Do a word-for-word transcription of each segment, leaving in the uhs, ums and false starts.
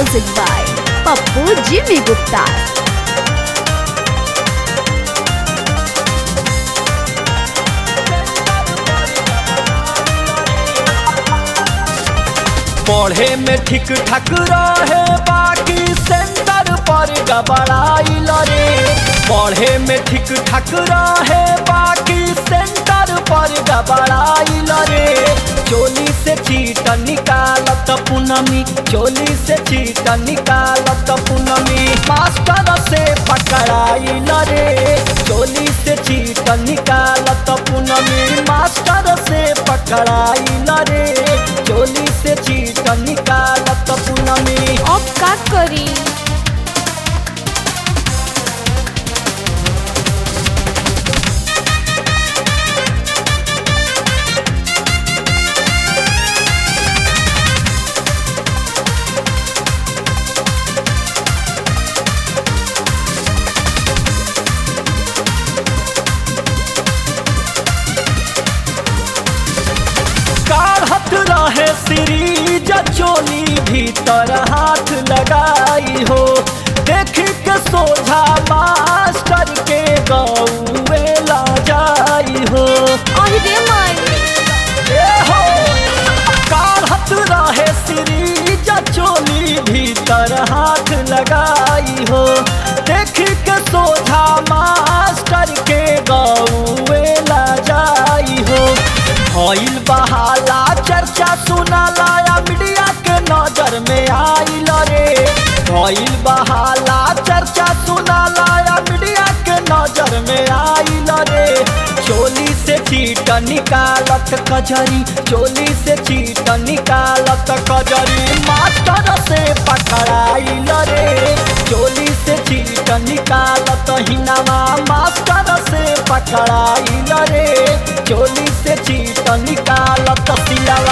Music by Pappu Jimmy Gupta. पढ़े में ठीक ठाक रहे बाकी सेंटर पर गबड़ाइल रे। पढ़े में ठीक ठाक रहे बाकी सेंटर पर गबड़ाइल रे। चोली से चीट निकालत पूनमी, चोली से चीट निकालत पूनमी, मास्टर से पकड़ाइल रे। चोली से चीट निकालत पूनमी, मास्टर से पकड़ाइल रे। चोली से चीट निकालत पूनमी। अब का करी? काढ़त रहे सीरीज चोली भीतर हाथ लगाई हो। देख के सोझा मास्टर के गौवे ला जाई हो। अरे माई ए हो काढ़त रहे सीरीज चोली भीतर हाथ लगाई हो। देख के सोझा मास्टर के गौवे ला जाई हो। भइल बहाला चर्चा सुनाला या मीडिया के नजर में आइल रे। भइल बहाला चर्चा सुनाला या मीडिया के नजर में आइल रे। चोली से चीट निकालत कजरी, चोली से चीट निकालत कजरी, मास्टर से पकड़ाइल रे। चोली से चीट निकालत हिनामा, मास्टर से पकड़ाइल रे। चोली से चीट निकालत सिलावा।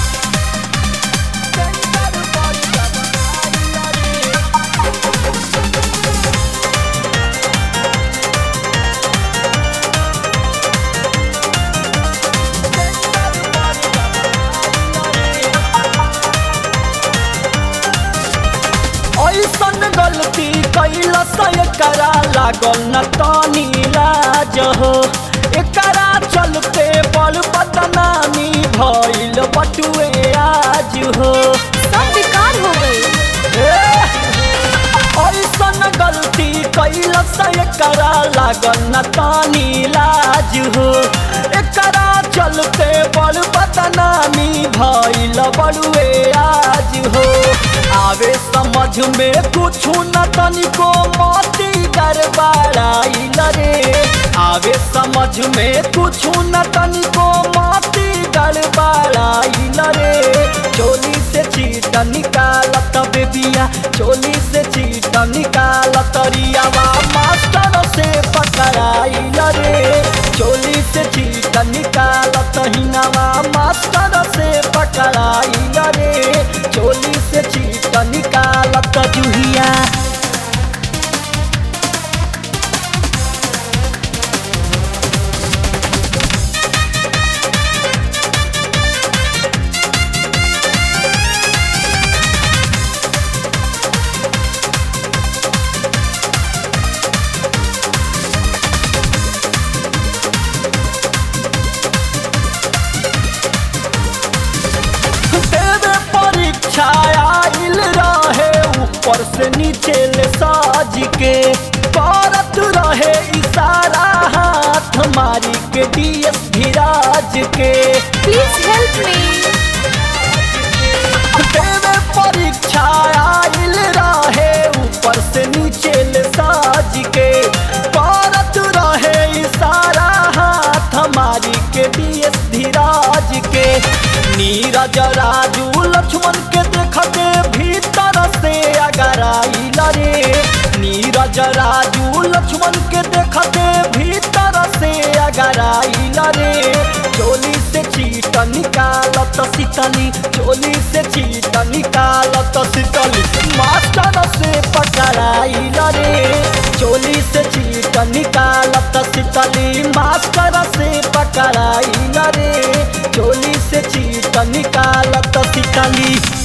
ऐसन गलती कैलस एकरा लागल न तनी लाज हो। एकरा चलते बड़ बदनामी भइल बटुए आज हो। सब बेकार हो गई। ऐसन गलती कैलस एकरा लागल न तनी लाज हो। एकरा चलते बड़ बदनामी भइल बड़ुए आज हो। आवे समझ में कुछ न तनिको मोती गड़बड़ाइल रे। आवे समझ में कुछ न तनिको मोती गड़बड़ाइल रे। चोली से चीट निकालत बेबिया, चोली से चीट निकालत रियावा, मास्टर से पकड़ाइल रे। चोली से चीट निकालत हिनावा, मास्टर से पकड़ाइल रे। चोली से चीट निकालत जुहिया। आइल रहे ऊपर से नीचे ले साज के, करत रहे इशारा हाथ मारी के डीएस धीराज के। Please help me. देवे परीक्षा आइल रहे ऊपर से नीचे ले साज के, करत रहे इशारा हाथ मारी के डीएस धीराज के। नीरज राजू लक्ष्मण के देखते भीतर से अगर आइल रे। नीरज राजू लक्ष्मण के देखते भीतर से अगर आइल रे। चोली से चीट निकालत शीतली, चोली से चीट निकालत शीतली, मास्टर से पकड़ाइल रे। चोली से चीट निकालत शीतली, मास्टर से पकड़ाइल रे। चोली से चीट निकालत शीतली।